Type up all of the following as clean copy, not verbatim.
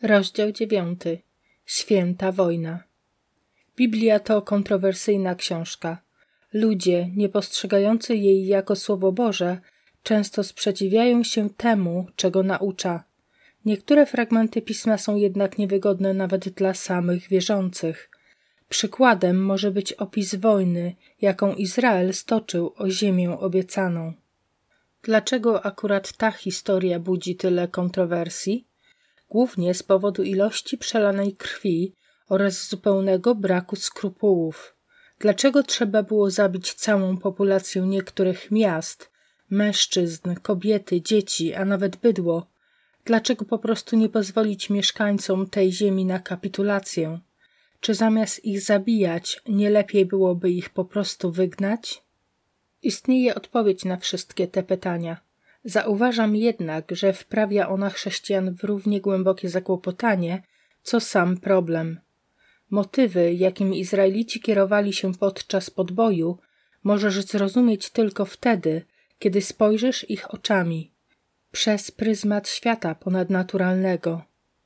Rozdział 9. Święta wojna. Biblia to kontrowersyjna książka. Ludzie, nie postrzegający jej jako Słowo Boże, często sprzeciwiają się temu, czego naucza. Niektóre fragmenty Pisma są jednak niewygodne nawet dla samych wierzących. Przykładem może być opis wojny, jaką Izrael stoczył o ziemię obiecaną. Dlaczego akurat ta historia budzi tyle kontrowersji? Głównie z powodu ilości przelanej krwi oraz zupełnego braku skrupułów. Dlaczego trzeba było zabić całą populację niektórych miast, mężczyzn, kobiety, dzieci, a nawet bydło? Dlaczego po prostu nie pozwolić mieszkańcom tej ziemi na kapitulację? Czy zamiast ich zabijać, nie lepiej byłoby ich po prostu wygnać? Istnieje odpowiedź na wszystkie te pytania. Zauważam jednak, że wprawia ona chrześcijan w równie głębokie zakłopotanie, co sam problem. Motywy, jakimi Izraelici kierowali się podczas podboju, możesz zrozumieć tylko wtedy, kiedy spojrzysz ich oczami, przez pryzmat świata ponadnaturalnego.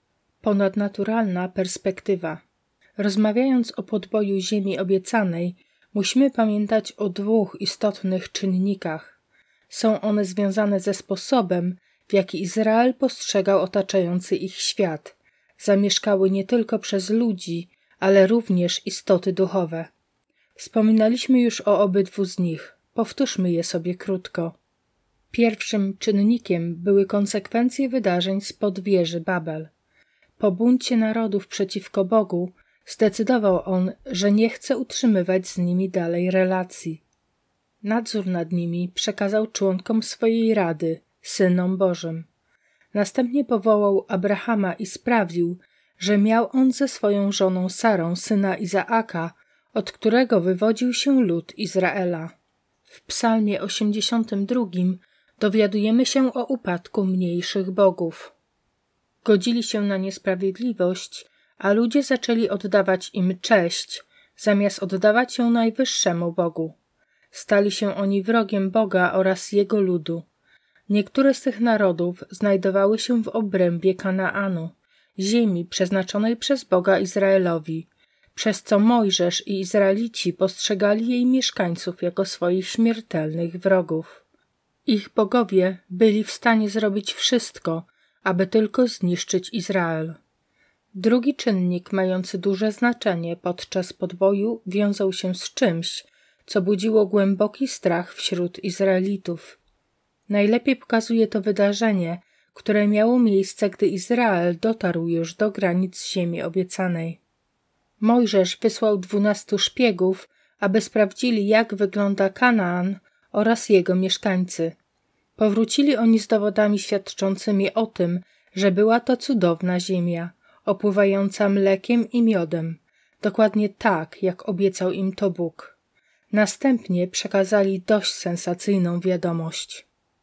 Ponadnaturalna perspektywa. Rozmawiając o podboju ziemi obiecanej, musimy pamiętać o dwóch istotnych czynnikach. Są one związane ze sposobem, w jaki Izrael postrzegał otaczający ich świat. Zamieszkały nie tylko przez ludzi, ale również istoty duchowe. Wspominaliśmy już o obydwu z nich. Powtórzmy je sobie krótko. Pierwszym czynnikiem były konsekwencje wydarzeń spod wieży Babel. Po buncie narodów przeciwko Bogu zdecydował on, że nie chce utrzymywać z nimi dalej relacji. Nadzór nad nimi przekazał członkom swojej rady, synom Bożym. Następnie powołał Abrahama i sprawił, że miał on ze swoją żoną Sarą syna Izaaka, od którego wywodził się lud Izraela. W Psalmie 82 dowiadujemy się o upadku mniejszych bogów. Godzili się na niesprawiedliwość, a ludzie zaczęli oddawać im cześć, zamiast oddawać ją najwyższemu Bogu. Stali się oni wrogiem Boga oraz jego ludu. Niektóre z tych narodów znajdowały się w obrębie Kanaanu, ziemi przeznaczonej przez Boga Izraelowi, przez co Mojżesz i Izraelici postrzegali jej mieszkańców jako swoich śmiertelnych wrogów. Ich bogowie byli w stanie zrobić wszystko, aby tylko zniszczyć Izrael. Drugi czynnik mający duże znaczenie podczas podboju wiązał się z czymś, co budziło głęboki strach wśród Izraelitów. Najlepiej pokazuje to wydarzenie, które miało miejsce, gdy Izrael dotarł już do granic ziemi obiecanej. Mojżesz wysłał 12 szpiegów, aby sprawdzili, jak wygląda Kanaan oraz jego mieszkańcy. Powrócili oni z dowodami świadczącymi o tym, że była to cudowna ziemia, opływająca mlekiem i miodem, dokładnie tak, jak obiecał im to Bóg. Następnie przekazali dość sensacyjną wiadomość.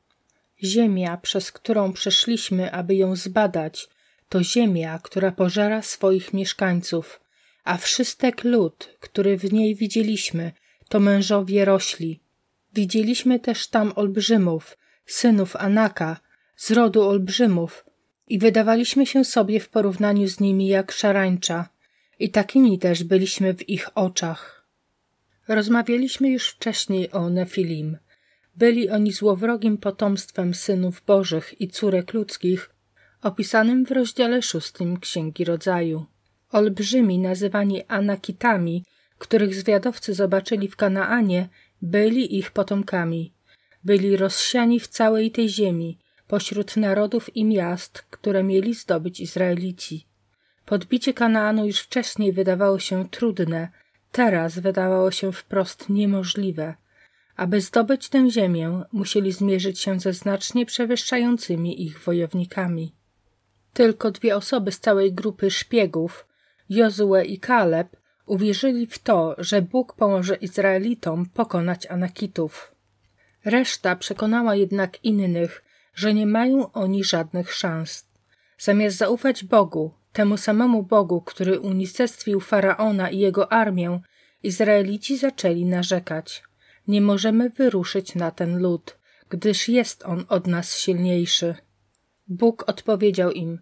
Ziemia, przez którą przeszliśmy, aby ją zbadać, to ziemia, która pożera swoich mieszkańców, a wszystek lud, który w niej widzieliśmy, to mężowie rośli. Widzieliśmy też tam olbrzymów, synów Anaka, z rodu olbrzymów, i wydawaliśmy się sobie w porównaniu z nimi jak szarańcza, i takimi też byliśmy w ich oczach. Rozmawialiśmy już wcześniej o Nefilim. Byli oni złowrogim potomstwem synów bożych i córek ludzkich, opisanym w rozdziale 6 Księgi Rodzaju. Olbrzymi nazywani Anakitami, których zwiadowcy zobaczyli w Kanaanie, byli ich potomkami. Byli rozsiani w całej tej ziemi, pośród narodów i miast, które mieli zdobyć Izraelici. Podbicie Kanaanu już wcześniej wydawało się trudne, teraz wydawało się wprost niemożliwe. Aby zdobyć tę ziemię, musieli zmierzyć się ze znacznie przewyższającymi ich wojownikami. Tylko 2 osoby z całej grupy szpiegów, Jozue i Kaleb, uwierzyli w to, że Bóg pomoże Izraelitom pokonać Anakitów. Reszta przekonała jednak innych, że nie mają oni żadnych szans. Zamiast zaufać Bogu, temu samemu Bogu, który unicestwił Faraona i jego armię, Izraelici zaczęli narzekać. Nie możemy wyruszyć na ten lud, gdyż jest on od nas silniejszy. Bóg odpowiedział im: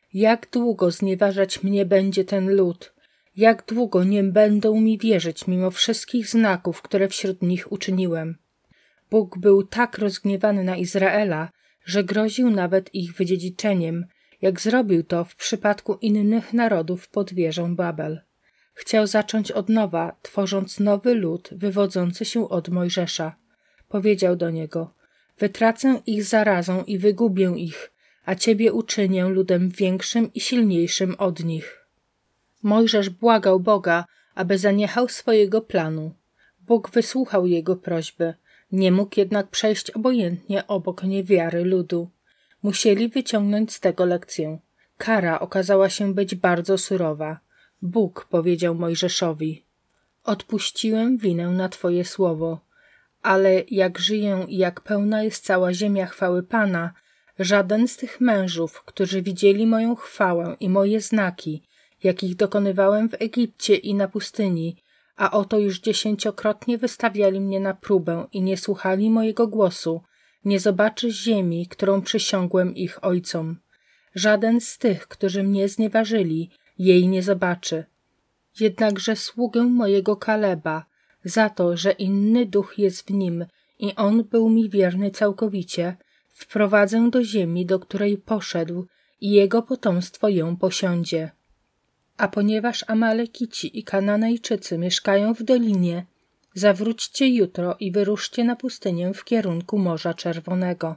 Jak długo znieważać mnie będzie ten lud? Jak długo nie będą mi wierzyć mimo wszystkich znaków, które wśród nich uczyniłem? Bóg był tak rozgniewany na Izraela, że groził nawet ich wydziedziczeniem, jak zrobił to w przypadku innych narodów pod wieżą Babel. Chciał zacząć od nowa, tworząc nowy lud wywodzący się od Mojżesza. Powiedział do niego: wytracę ich zarazą i wygubię ich, a ciebie uczynię ludem większym i silniejszym od nich. Mojżesz błagał Boga, aby zaniechał swojego planu. Bóg wysłuchał jego prośby, nie mógł jednak przejść obojętnie obok niewiary ludu. Musieli wyciągnąć z tego lekcję. Kara okazała się być bardzo surowa. Bóg powiedział Mojżeszowi: odpuściłem winę na twoje słowo, ale jak żyję i jak pełna jest cała ziemia chwały Pana, żaden z tych mężów, którzy widzieli moją chwałę i moje znaki, jakich dokonywałem w Egipcie i na pustyni, a oto już 10-krotnie wystawiali mnie na próbę i nie słuchali mojego głosu, nie zobaczy ziemi, którą przysiągłem ich ojcom. Żaden z tych, którzy mnie znieważyli, jej nie zobaczy. Jednakże sługę mojego Kaleba, za to, że inny duch jest w nim i on był mi wierny całkowicie, wprowadzę do ziemi, do której poszedł, i jego potomstwo ją posiądzie. A ponieważ Amalekici i Kananejczycy mieszkają w dolinie, zawróćcie jutro i wyruszcie na pustynię w kierunku Morza Czerwonego.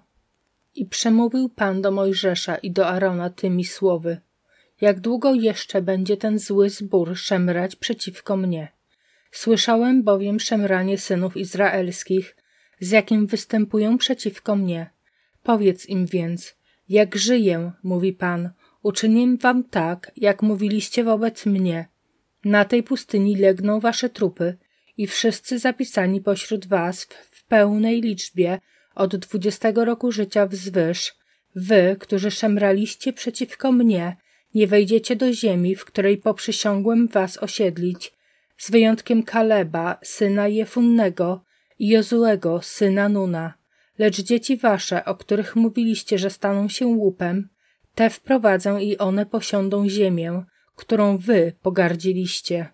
I przemówił Pan do Mojżesza i do Arona tymi słowy: jak długo jeszcze będzie ten zły zbór szemrać przeciwko mnie? Słyszałem bowiem szemranie synów izraelskich, z jakim występują przeciwko mnie. Powiedz im więc: jak żyję, mówi Pan, uczynię wam tak, jak mówiliście wobec mnie. Na tej pustyni legną wasze trupy i wszyscy zapisani pośród was w pełnej liczbie od 20 roku życia wzwyż, wy, którzy szemraliście przeciwko mnie, nie wejdziecie do ziemi, w której poprzysiągłem was osiedlić, z wyjątkiem Kaleba, syna Jefunnego i Jozuego, syna Nuna. Lecz dzieci wasze, o których mówiliście, że staną się łupem, te wprowadzę i one posiądą ziemię, którą wy pogardziliście.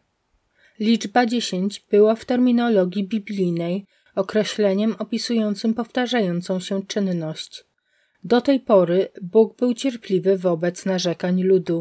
Liczba 10 była w terminologii biblijnej określeniem opisującym powtarzającą się czynność. Do tej pory Bóg był cierpliwy wobec narzekań ludu.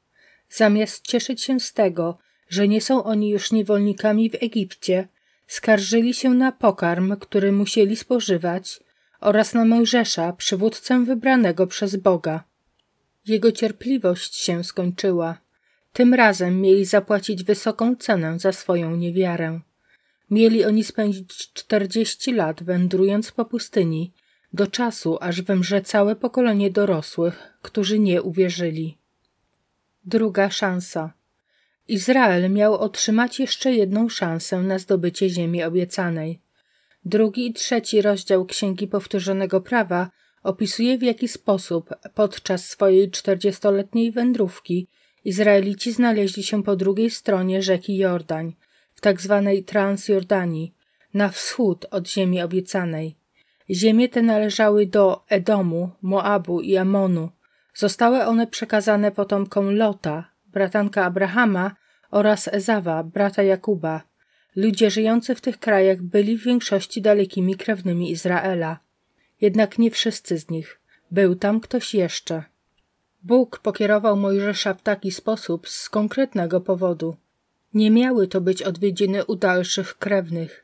Zamiast cieszyć się z tego, że nie są oni już niewolnikami w Egipcie, skarżyli się na pokarm, który musieli spożywać, oraz na Mojżesza, przywódcę wybranego przez Boga. Jego cierpliwość się skończyła. Tym razem mieli zapłacić wysoką cenę za swoją niewiarę. Mieli oni spędzić 40 lat wędrując po pustyni, do czasu, aż wymrze całe pokolenie dorosłych, którzy nie uwierzyli. Druga szansa. Izrael miał otrzymać jeszcze jedną szansę na zdobycie ziemi obiecanej. 2. i 3. rozdział Księgi Powtórzonego Prawa opisuje, w jaki sposób podczas swojej 40-letniej wędrówki Izraelici znaleźli się po drugiej stronie rzeki Jordań, w tzw. Transjordanii, na wschód od ziemi obiecanej. Ziemie te należały do Edomu, Moabu i Amonu. Zostały one przekazane potomkom Lota, bratanka Abrahama, oraz Ezawa, brata Jakuba. Ludzie żyjący w tych krajach byli w większości dalekimi krewnymi Izraela. Jednak nie wszyscy z nich. Był tam ktoś jeszcze. Bóg pokierował Mojżesza w taki sposób z konkretnego powodu. Nie miały to być odwiedziny u dalszych krewnych.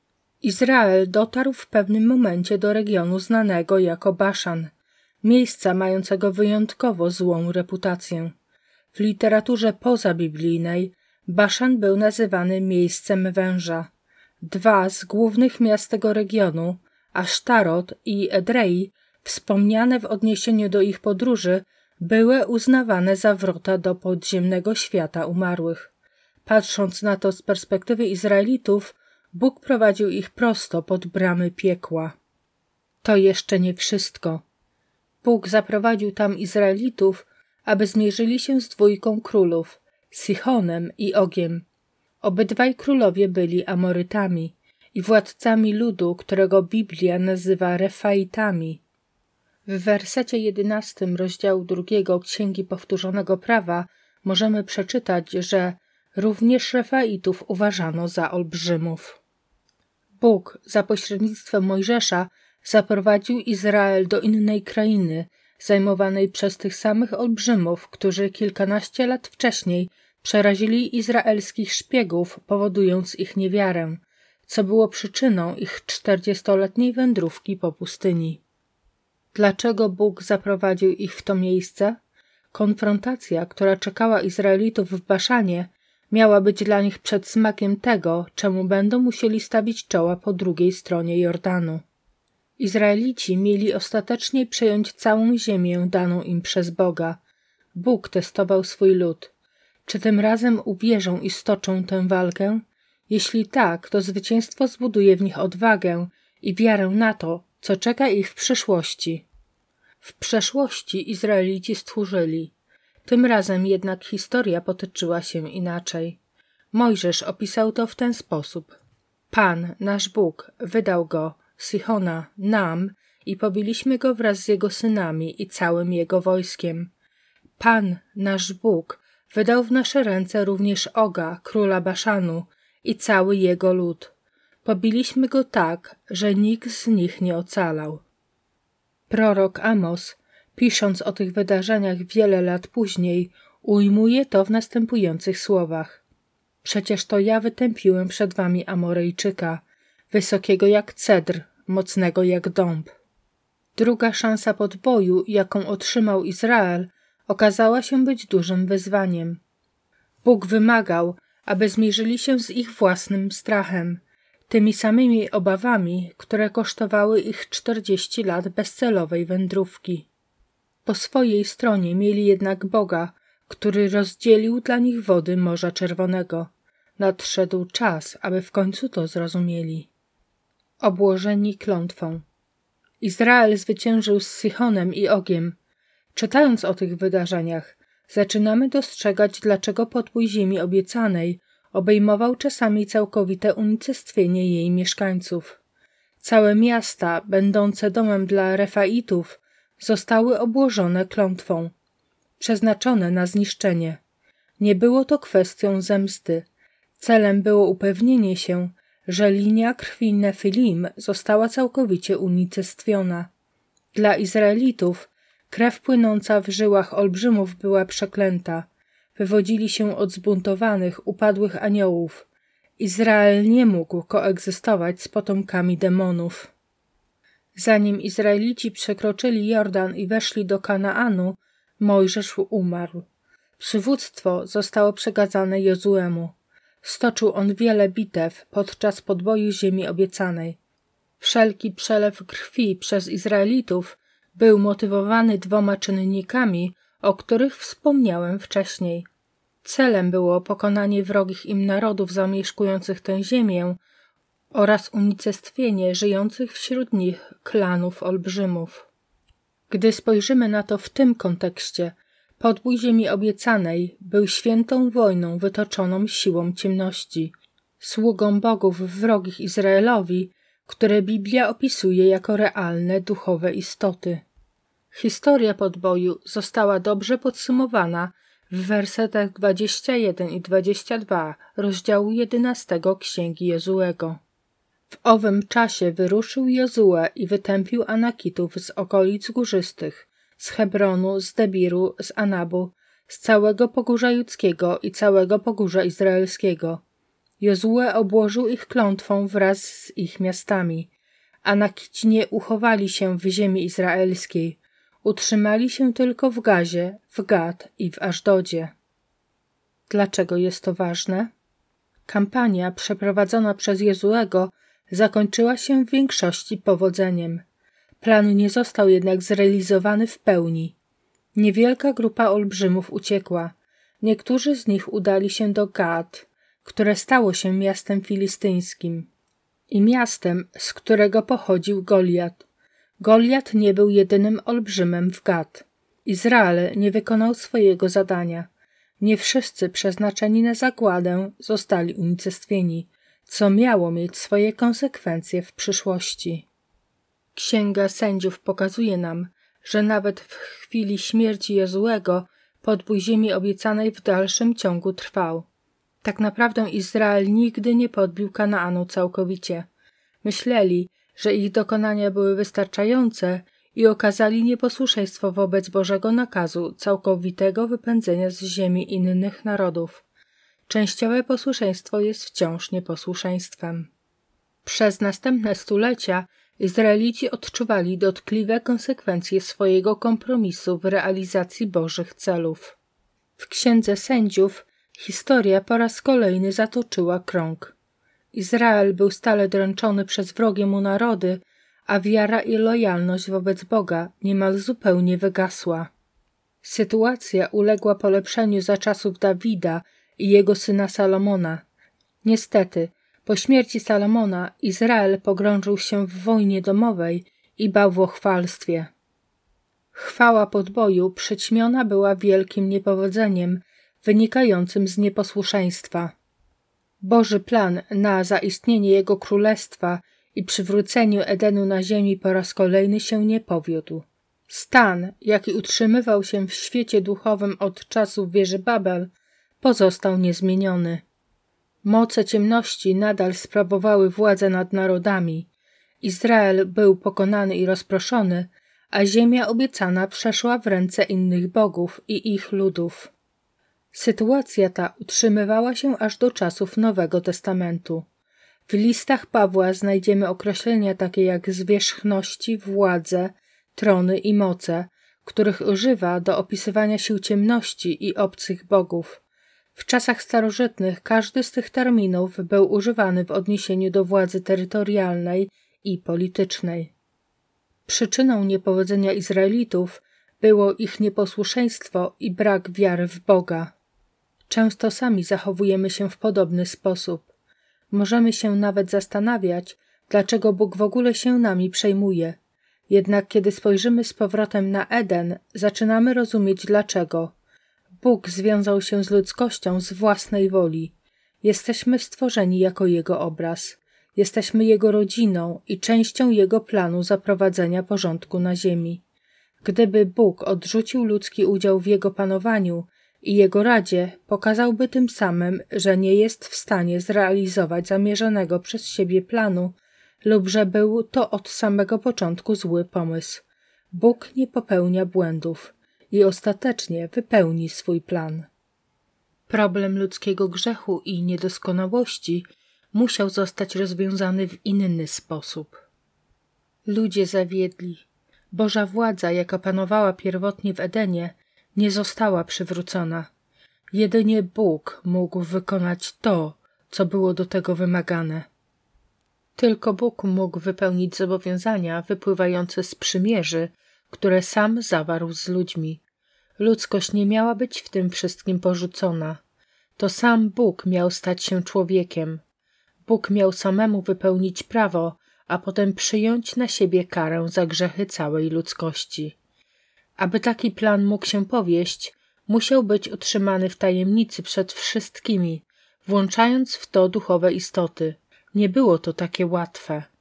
Izrael dotarł w pewnym momencie do regionu znanego jako Baszan, miejsca mającego wyjątkowo złą reputację. W literaturze pozabiblijnej Baszan był nazywany miejscem węża. 2 z głównych miast tego regionu, Asztarot i Edrei, wspomniane w odniesieniu do ich podróży, były uznawane za wrota do podziemnego świata umarłych. Patrząc na to z perspektywy Izraelitów, Bóg prowadził ich prosto pod bramy piekła. To jeszcze nie wszystko. Bóg zaprowadził tam Izraelitów, aby zmierzyli się z 2 królów, Sihonem i Ogiem. Obydwaj królowie byli Amorytami, i władcami ludu, którego Biblia nazywa Refaitami. W wersecie 11 rozdziału 2 Księgi Powtórzonego Prawa możemy przeczytać, że również Refaitów uważano za olbrzymów. Bóg za pośrednictwem Mojżesza zaprowadził Izrael do innej krainy, zajmowanej przez tych samych olbrzymów, którzy kilkanaście lat wcześniej przerazili izraelskich szpiegów, powodując ich niewiarę, co było przyczyną ich 40-letniej wędrówki po pustyni. Dlaczego Bóg zaprowadził ich w to miejsce? Konfrontacja, która czekała Izraelitów w Baszanie, miała być dla nich przedsmakiem tego, czemu będą musieli stawić czoła po drugiej stronie Jordanu. Izraelici mieli ostatecznie przejąć całą ziemię daną im przez Boga. Bóg testował swój lud. Czy tym razem uwierzą i stoczą tę walkę? Jeśli tak, to zwycięstwo zbuduje w nich odwagę i wiarę na to, co czeka ich w przyszłości. W przeszłości Izraelici stchórzyli. Tym razem jednak historia potoczyła się inaczej. Mojżesz opisał to w ten sposób. Pan, nasz Bóg, wydał go, Sichona, nam i pobiliśmy go wraz z jego synami i całym jego wojskiem. Pan, nasz Bóg, wydał w nasze ręce również Oga, króla Baszanu i cały jego lud. Pobiliśmy go tak, że nikt z nich nie ocalał. Prorok Amos, pisząc o tych wydarzeniach wiele lat później, ujmuje to w następujących słowach. Przecież to ja wytępiłem przed wami Amorejczyka, wysokiego jak cedr, mocnego jak dąb. Druga szansa podboju, jaką otrzymał Izrael, okazała się być dużym wyzwaniem. Bóg wymagał, aby zmierzyli się z ich własnym strachem, tymi samymi obawami, które kosztowały ich 40 lat bezcelowej wędrówki. Po swojej stronie mieli jednak Boga, który rozdzielił dla nich wody Morza Czerwonego. Nadszedł czas, aby w końcu to zrozumieli. Obłożeni klątwą. Izrael zwyciężył z Sichonem i Ogiem. Czytając o tych wydarzeniach, zaczynamy dostrzegać, dlaczego podbój ziemi obiecanej obejmował czasami całkowite unicestwienie jej mieszkańców. Całe miasta, będące domem dla Refaitów, zostały obłożone klątwą, przeznaczone na zniszczenie. Nie było to kwestią zemsty. Celem było upewnienie się, że linia krwi Nefilim została całkowicie unicestwiona. Dla Izraelitów krew płynąca w żyłach olbrzymów była przeklęta. Wywodzili się od zbuntowanych, upadłych aniołów. Izrael nie mógł koegzystować z potomkami demonów. Zanim Izraelici przekroczyli Jordan i weszli do Kanaanu, Mojżesz umarł. Przywództwo zostało przekazane Jozuemu. Stoczył on wiele bitew podczas podboju ziemi obiecanej. Wszelki przelew krwi przez Izraelitów był motywowany dwoma czynnikami, o których wspomniałem wcześniej. Celem było pokonanie wrogich im narodów zamieszkujących tę ziemię oraz unicestwienie żyjących wśród nich klanów olbrzymów. Gdy spojrzymy na to w tym kontekście, podbój ziemi obiecanej był świętą wojną wytoczoną siłą ciemności, sługą bogów wrogich Izraelowi, które Biblia opisuje jako realne duchowe istoty. Historia podboju została dobrze podsumowana w wersetach 21 i 22 rozdziału 11 Księgi Jozuego. W owym czasie wyruszył Jozue i wytępił Anakitów z okolic górzystych, z Hebronu, z Debiru, z Anabu, z całego Pogórza Judzkiego i całego Pogórza Izraelskiego. Jozue obłożył ich klątwą wraz z ich miastami. Anakici nie uchowali się w ziemi izraelskiej, utrzymali się tylko w Gazie, w Gad i w Aszdodzie. Dlaczego jest to ważne? Kampania przeprowadzona przez Jozuego zakończyła się w większości powodzeniem. Plan nie został jednak zrealizowany w pełni. Niewielka grupa olbrzymów uciekła. Niektórzy z nich udali się do Gad, które stało się miastem filistyńskim i miastem, z którego pochodził Goliat. Goliat nie był jedynym olbrzymem w Gad. Izrael nie wykonał swojego zadania. Nie wszyscy przeznaczeni na zagładę zostali unicestwieni, co miało mieć swoje konsekwencje w przyszłości. Księga Sędziów pokazuje nam, że nawet w chwili śmierci Jozuego podbój ziemi obiecanej w dalszym ciągu trwał. Tak naprawdę Izrael nigdy nie podbił Kanaanu całkowicie. Myśleli, że ich dokonania były wystarczające i okazali nieposłuszeństwo wobec Bożego nakazu całkowitego wypędzenia z ziemi innych narodów. Częściowe posłuszeństwo jest wciąż nieposłuszeństwem. Przez następne stulecia Izraelici odczuwali dotkliwe konsekwencje swojego kompromisu w realizacji Bożych celów. W Księdze Sędziów historia po raz kolejny zatoczyła krąg. Izrael był stale dręczony przez wrogie mu narody, a wiara i lojalność wobec Boga niemal zupełnie wygasła. Sytuacja uległa polepszeniu za czasów Dawida i jego syna Salomona. Niestety, po śmierci Salomona Izrael pogrążył się w wojnie domowej i bałwochwalstwie. Chwała podboju przyćmiona była wielkim niepowodzeniem wynikającym z nieposłuszeństwa. Boży plan na zaistnienie jego królestwa i przywróceniu Edenu na ziemi po raz kolejny się nie powiódł. Stan, jaki utrzymywał się w świecie duchowym od czasów wieży Babel, pozostał niezmieniony. Moce ciemności nadal sprawowały władzę nad narodami. Izrael był pokonany i rozproszony, a ziemia obiecana przeszła w ręce innych bogów i ich ludów. Sytuacja ta utrzymywała się aż do czasów Nowego Testamentu. W listach Pawła znajdziemy określenia takie jak zwierzchności, władze, trony i moce, których używa do opisywania sił ciemności i obcych bogów. W czasach starożytnych każdy z tych terminów był używany w odniesieniu do władzy terytorialnej i politycznej. Przyczyną niepowodzenia Izraelitów było ich nieposłuszeństwo i brak wiary w Boga. Często sami zachowujemy się w podobny sposób. Możemy się nawet zastanawiać, dlaczego Bóg w ogóle się nami przejmuje. Jednak kiedy spojrzymy z powrotem na Eden, zaczynamy rozumieć dlaczego. Bóg związał się z ludzkością z własnej woli. Jesteśmy stworzeni jako Jego obraz. Jesteśmy Jego rodziną i częścią Jego planu zaprowadzenia porządku na ziemi. Gdyby Bóg odrzucił ludzki udział w Jego panowaniu i Jego radzie, pokazałby tym samym, że nie jest w stanie zrealizować zamierzonego przez siebie planu lub że był to od samego początku zły pomysł. Bóg nie popełnia błędów i ostatecznie wypełni swój plan. Problem ludzkiego grzechu i niedoskonałości musiał zostać rozwiązany w inny sposób. Ludzie zawiedli. Boża władza, jaka panowała pierwotnie w Edenie, nie została przywrócona. Jedynie Bóg mógł wykonać to, co było do tego wymagane. Tylko Bóg mógł wypełnić zobowiązania wypływające z przymierzy, które sam zawarł z ludźmi. Ludzkość nie miała być w tym wszystkim porzucona. To sam Bóg miał stać się człowiekiem. Bóg miał samemu wypełnić prawo, a potem przyjąć na siebie karę za grzechy całej ludzkości. Aby taki plan mógł się powieść, musiał być utrzymany w tajemnicy przed wszystkimi, włączając w to duchowe istoty. Nie było to takie łatwe.